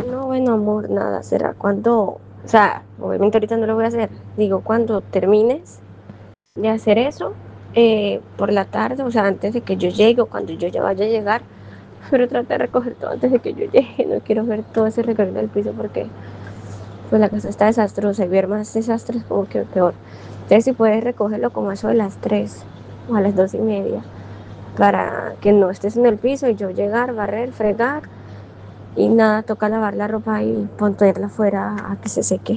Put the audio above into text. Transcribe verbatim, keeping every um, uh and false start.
No, bueno, amor, nada, será cuando, o sea, obviamente ahorita no lo voy a hacer. Digo, cuando termines de hacer eso, eh, por la tarde, o sea, antes de que yo llegue o cuando yo ya vaya a llegar, pero trata de recoger todo antes de que yo llegue. No quiero ver todo ese recorrido del piso porque pues la casa está desastrosa y ver más desastres como que peor. Entonces, si puedes recogerlo como eso de las tres o a las dos y media, para que no estés en el piso y yo llegar, barrer, fregar y nada, toca lavar la ropa y ponerla afuera a que se seque.